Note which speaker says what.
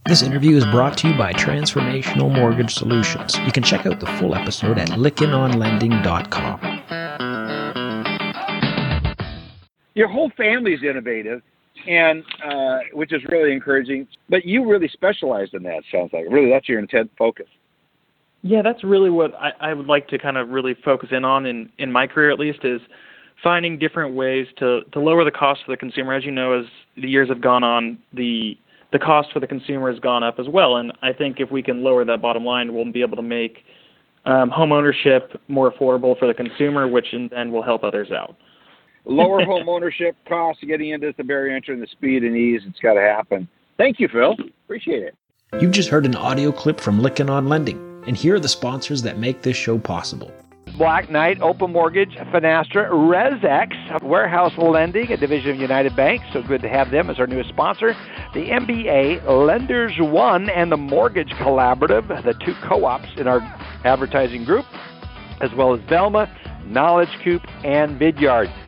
Speaker 1: This interview is brought to you by Transformational Mortgage Solutions. You can check out the full episode at lickenonlending.com.
Speaker 2: Your whole family is innovative, and which is really encouraging. But you really specialize in that, sounds like. Really, that's your intent focus.
Speaker 3: Yeah, that's really what I would like to kind of really focus in on in my career, at least, is finding different ways to lower the cost for the consumer. As you know, as the years have gone on, the cost for the consumer has gone up as well. And I think if we can lower that bottom line, we'll be able to make home ownership more affordable for the consumer, which then will help others out.
Speaker 2: Lower home ownership costs, getting into the barrier entry and the speed and ease, it's got to happen. Thank you, Phil. Appreciate it.
Speaker 1: You've just heard an audio clip from Lykken on Lending, and here are the sponsors that make this show possible.
Speaker 4: Black Knight, Open Mortgage, Finastra, ResX, Warehouse Lending, a division of United Bank. So good to have them as our newest sponsor. The MBA, Lenders One, and the Mortgage Collaborative, the two co-ops in our advertising group, as well as Velma, Knowledge Coop, and Vidyard.